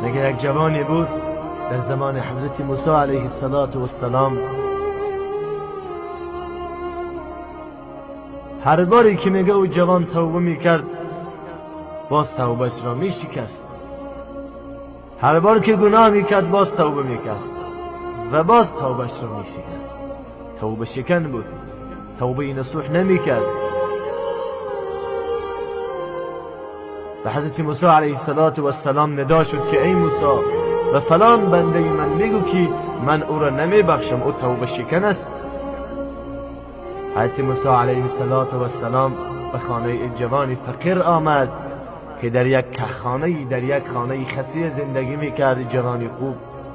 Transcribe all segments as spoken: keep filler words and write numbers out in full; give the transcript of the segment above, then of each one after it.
میگه یک جوانی بود در زمان حضرت موسی علیه السلام. هر باری که میگه او جوان توبه میکرد باز توبهش را میشکست. هر بار که گناه میکرد باز توبه میکرد و باز توبهش را میشکست. توبه شکن بود، توبه نصوح نمیکرد. و حضرت موسی علیه السلام ندا شد که ای موسی و فلان بنده من میگو که من او را نمیبخشم، او توبه شکن است. حضرت موسی علیه السلام به خانه جوانی فقیر آمد که در یک کهخانه در یک خانه خسی زندگی میکرد. جوانی خوب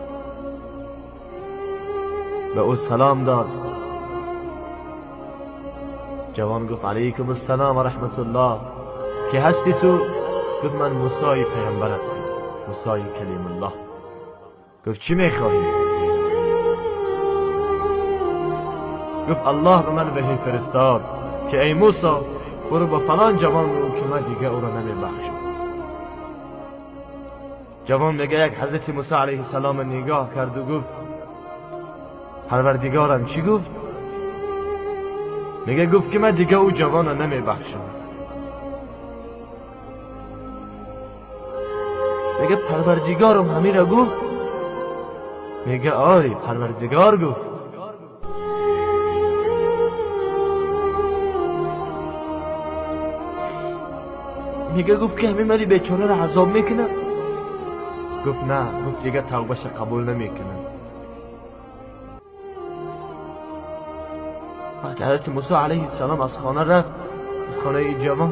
به او سلام داد. جوان گفت علیکم السلام و رحمت الله، که هستی تو؟ گفت من موسی پیغمبر هستم، موسی کلیم الله. گفت چی میخواهی؟ گفت الله به من وحی فرستاد که ای موسی برو با فلان جوان رو که من دیگه او را نمیبخشم. جوان میگه یک حضرت موسی علیه السلام نگاه کرد و گفت پروردگارم چی گفت؟ میگه گفت که من دیگه او جوان را نمیبخشم. میگه پروردگارم همین را گفت؟ میگه آری پروردگار گفت. میگه گفت که همین مری بیچاره را عذاب میکنه؟ گفت نه، گفت دیگه توبهش قبول نمیکنه. وقتی حضرت موسی علیه السلام از خانه رفت، از خانه ای جوان،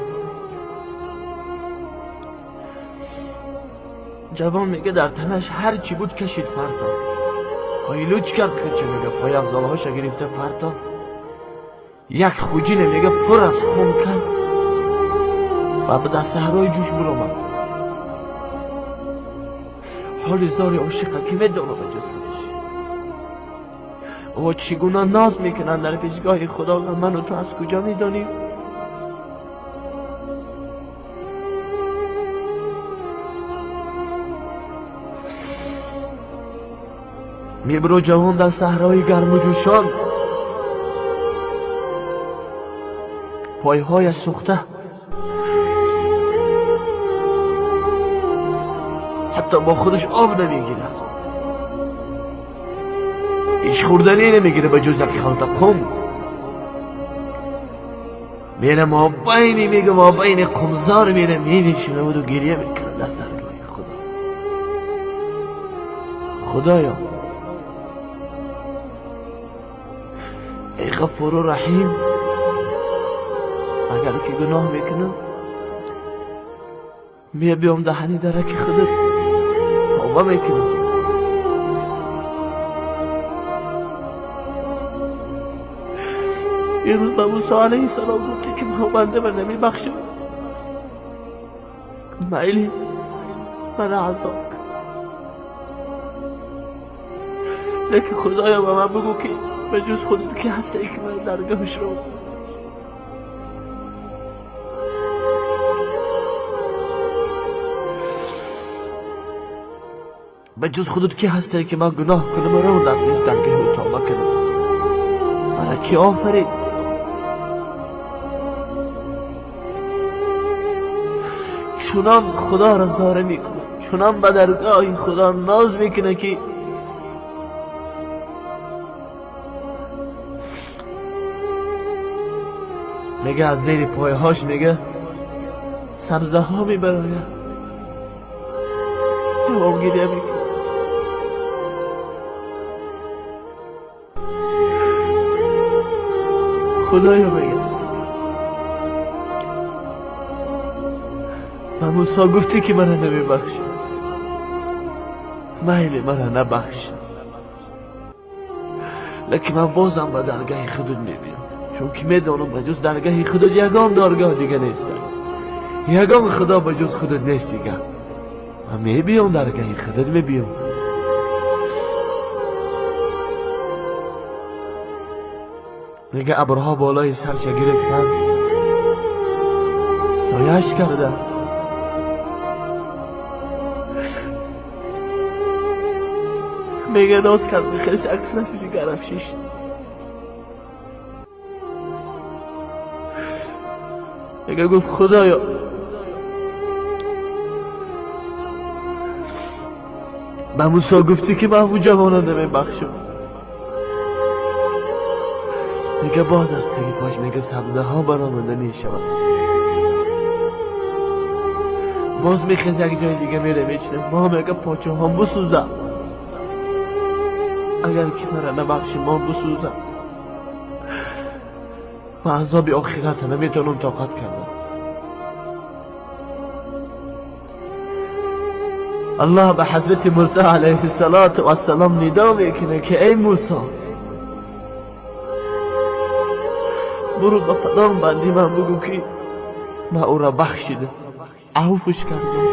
جوان میگه در تنش هر چی بود کشید پرتاف، پایلوچ کرد که چه میگه پای افضالهاش گرفته پرتاف، یک خوجین میگه پر از خون کرد و به دست صحرای جوش برآمد. حال زار عاشقه که میدونه به جز خودش او چگونه ناز میکنن در پیشگاه خدا و من و تو از کجا میدانیم؟ میبرو جوان در صحرای گرم و جوشان، پایهایش سوخته، حتی با خودش آب نمیگیره، هیچ خوردنی نمیگیره به جز یک خلطه قم. میره ما بینی میگه ما بین قمزار میره مینشینه بود و گریه میکنه در درگاه خدا. خدایا ای غفور و رحیم، اگر که گناه میکنم میه بیام دهنی درک خودت توبه میکنم. یه روز به موسی علیه السلام گفتی که من بنده من نمیبخشم، میلی من عذاب کن، لیکن خدایا به من بگو که به جز خودت که هسته ای که من درگاهش رو به جز خودت که هسته ای که من گناه کنم رو در پیش درگاه و توبه کنم. من کی آفرید؟ چنان خدا را زاره میکنه، چنان به درگاه خدا ناز میکنه که میگه از زیر پایهاش میگه سبزه ها میبراید، جواب گیریه میکنه. خدایا میگه من موسی گفتی که من نمیبخشی، میلی من نبخش، لیکن من بازم به درگاه خودت میبینم، چون که میدانم به جز درگاه خودت یگان درگاه دیگه نیست، یگان خدا به جز خودت نیست دیگه. من میبینم درگاه خودت میبینم. میگه ابرها بالای سرش گرفتن، سایش کرده، میگه ناز کرد میخواست یک طرف دیگر افشیش. میگه گفت خدایا به موسی گفتی که من جوانا نمیبخشم. میگه باز از تگی پاش میگه سبزه ها برآمده میشود. باز میخیز یک جای دیگه میره میچنه ما میگه پاچه هم بسوزم، اگر که مرا نبخشی ما بسوزم. و عذاب آخرت نمیتونم طاقت کردم. الله به حضرت موسی علیه السلام ندا میکنه که ای موسی برو به فلان بندی من بگو که من او را بخشیده، عفوش کردم.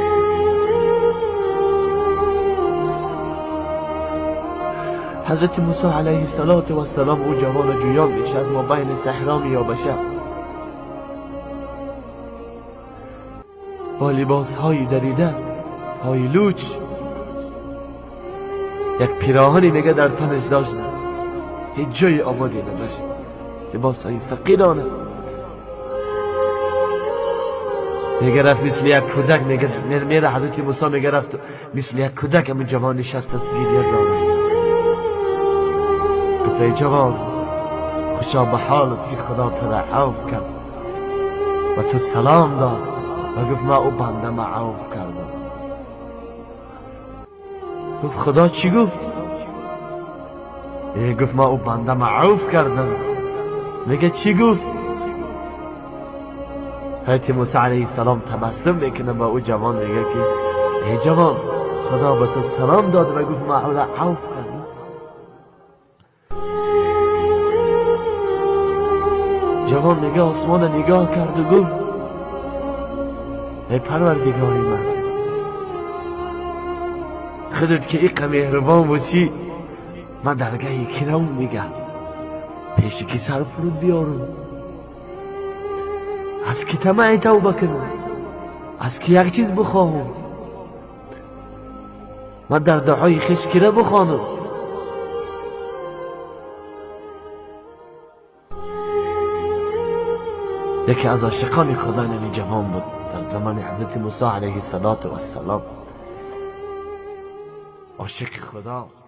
حضرت موسی علیه السلام او جوان جویان میشه از ما بین صحرا میابشه با لباس های دریده های لوچ، یک پیراهنی میگه در تنش داشت، هیچ جای آبادی نداشت، لباس های فقیرانه. میگه رفت مثل یک کودک، میگه میره حضرت موسی میگه رفت مثل یک کودک همین جوان نشست از گریه را. گفت ای جوان خوشا به حالت که خدا تو را عفو کرد و تو سلام داد و گفت ما او بنده ما عفو کردم. گفت خدا چی گفت؟ ای گفت ما او بنده ما عفو کردم. میگه چی گفت؟ حضرت موسی علیه السلام تبسم میکنه با او جوان میگه که ای جوان خدا به تو سلام داد و گفت ما او را عفو کردم. جوان میگه آسمان نگاه کرد و گفت ای پروردگاری من، خودت که ایقا مهربان باشی من درگاه کرم دیگه پیش کی سر فرود بیارم، از کی طمع توبه کنم، از کی یک چیز بخواهم، من در دعای خشکره بخوانم. یکی از عاشقان خدا نمی جوان بود در زمان حضرت موسی علیه السلام، عاشق خدا.